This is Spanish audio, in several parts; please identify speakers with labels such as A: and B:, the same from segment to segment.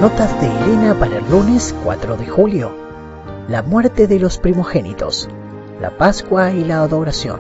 A: Notas de Elena para el lunes 4 de julio. La muerte de los primogénitos, la Pascua y la adoración.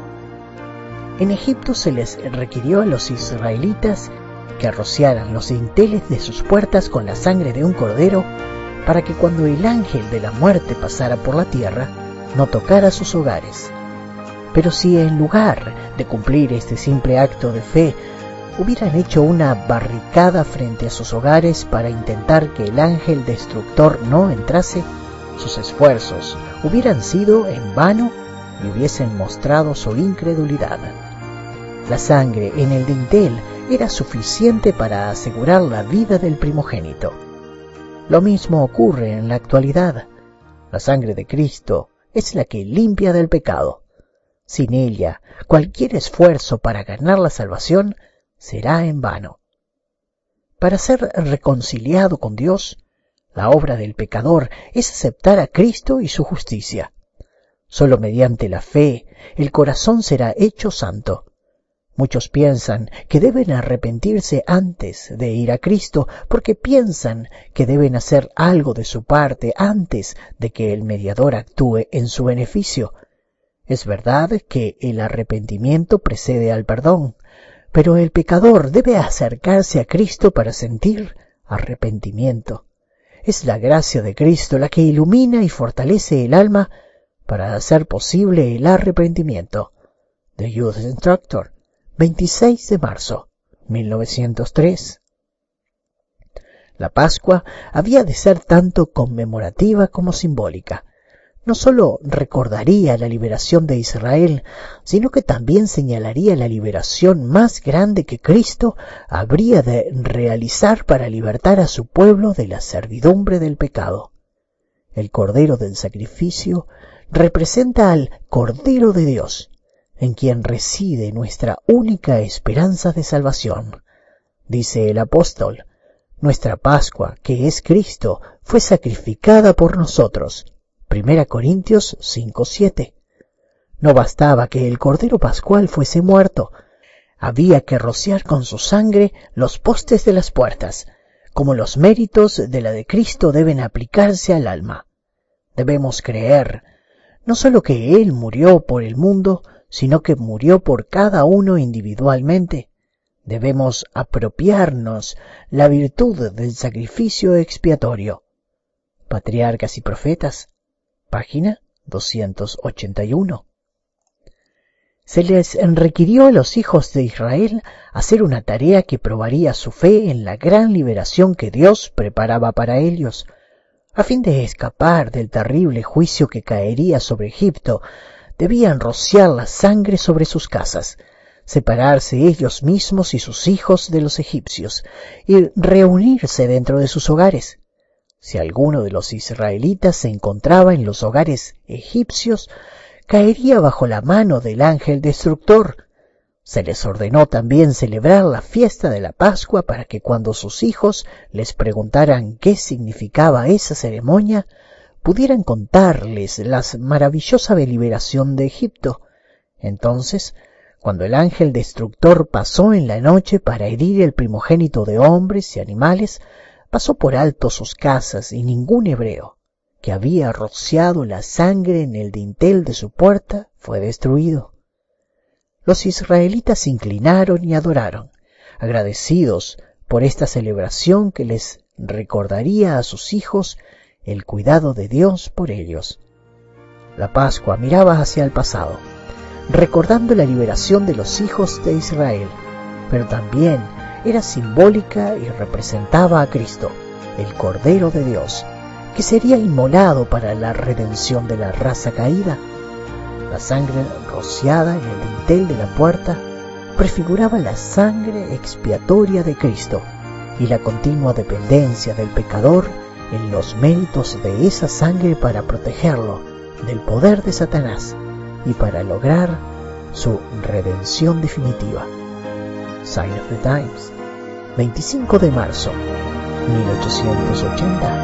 A: En Egipto se les requirió a los israelitas que rociaran los dinteles de sus puertas con la sangre de un cordero, para que cuando el ángel de la muerte pasara por la tierra, no tocara sus hogares. Pero si en lugar de cumplir este simple acto de fe, hubieran hecho una barricada frente a sus hogares para intentar que el ángel destructor no entrase, sus esfuerzos hubieran sido en vano y hubiesen mostrado su incredulidad. La sangre en el dintel era suficiente para asegurar la vida del primogénito. Lo mismo ocurre en la actualidad. La sangre de Cristo es la que limpia del pecado. Sin ella, cualquier esfuerzo para ganar la salvación será en vano. Para ser reconciliado con Dios, la obra del pecador es aceptar a Cristo y su justicia. Solo mediante la fe el corazón será hecho santo. Muchos piensan que deben arrepentirse antes de ir a Cristo porque piensan que deben hacer algo de su parte antes de que el mediador actúe en su beneficio. Es verdad que el arrepentimiento precede al perdón, pero el pecador debe acercarse a Cristo para sentir arrepentimiento. Es la gracia de Cristo la que ilumina y fortalece el alma para hacer posible el arrepentimiento. The Youth Instructor, 26 de marzo, 1903. La Pascua había de ser tanto conmemorativa como simbólica. No solo recordaría la liberación de Israel, sino que también señalaría la liberación más grande que Cristo habría de realizar para libertar a su pueblo de la servidumbre del pecado. El Cordero del Sacrificio representa al Cordero de Dios, en quien reside nuestra única esperanza de salvación. Dice el apóstol: nuestra Pascua, que es Cristo, fue sacrificada por nosotros. 1 Corintios 5:7. No bastaba que el Cordero Pascual fuese muerto, había que rociar con su sangre los postes de las puertas, como los méritos de la de Cristo deben aplicarse al alma. Debemos creer, no solo que Él murió por el mundo, sino que murió por cada uno individualmente. Debemos apropiarnos la virtud del sacrificio expiatorio. Patriarcas y Profetas, página 281. Se les requirió a los hijos de Israel hacer una tarea que probaría su fe en la gran liberación que Dios preparaba para ellos. A fin de escapar del terrible juicio que caería sobre Egipto, debían rociar la sangre sobre sus casas, separarse ellos mismos y sus hijos de los egipcios, y reunirse dentro de sus hogares. Si alguno de los israelitas se encontraba en los hogares egipcios, caería bajo la mano del ángel destructor. Se les ordenó también celebrar la fiesta de la Pascua para que cuando sus hijos les preguntaran qué significaba esa ceremonia, pudieran contarles la maravillosa liberación de Egipto. Entonces, cuando el ángel destructor pasó en la noche para herir el primogénito de hombres y animales, pasó por alto sus casas y ningún hebreo que había rociado la sangre en el dintel de su puerta fue destruido. Los israelitas se inclinaron y adoraron, agradecidos por esta celebración que les recordaría a sus hijos el cuidado de Dios por ellos. La Pascua miraba hacia el pasado, recordando la liberación de los hijos de Israel, pero también era simbólica y representaba a Cristo, el Cordero de Dios, que sería inmolado para la redención de la raza caída. La sangre rociada en el dintel de la puerta prefiguraba la sangre expiatoria de Cristo y la continua dependencia del pecador en los méritos de esa sangre para protegerlo del poder de Satanás y para lograr su redención definitiva. Sign of the Times, 25 de marzo, 1880.